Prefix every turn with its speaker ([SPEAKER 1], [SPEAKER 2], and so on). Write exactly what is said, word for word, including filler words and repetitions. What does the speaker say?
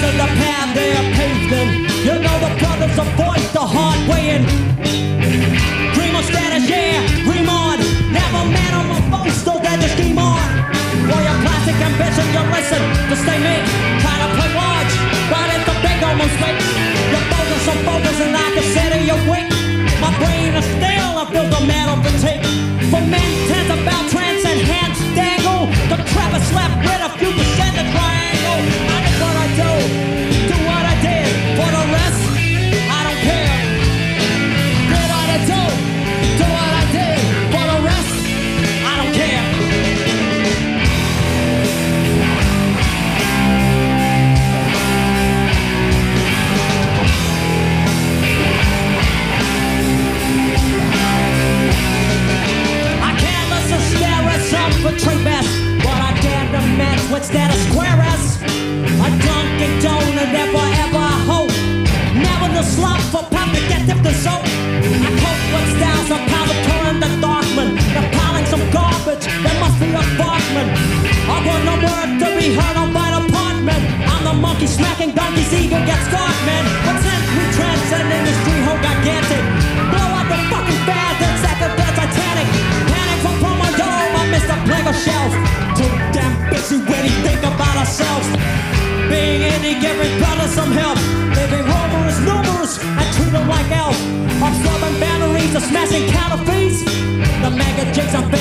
[SPEAKER 1] is the path they are paving. You know the brothers avoid the hard way in. Dream on status, yeah, dream on. Never man on my phone, still they just scheme on. For your classic ambition, you listen to stay me. Try to play large, but it's the big almost fake. You're bogus, I'm bogus, and I consider you weak. My brain is still, I feel the metal fatigue. For men, tens about trance and hands dangle. The Travis left with a few percent of triangle. I did what I do, do what I did. For the rest, I don't care. Did what I do, do what I did. For the rest, I don't care. For trade best, what I dare to match with status squares. A Dunkin' Donut never ever hope. Never the slump for public get dipped in soap. I cope with styles of power touring the Darkman. They're piling some garbage, there must be a Barkman. I want no word to be heard on my apartment. I'm the monkey smacking donkey's ego gets scarred, man. What's in we transcend industry, ho gigantic. Blow out the fucking fans and second the Titanic. Panic from promo dome. Mister Plague Shelf. Too damn busy when we think about ourselves. Being indie, giving brothers some help. Living rumors, numerous, and treat them like elf. Absorbing boundaries, of smashing counterfeits. The mega jigs I'm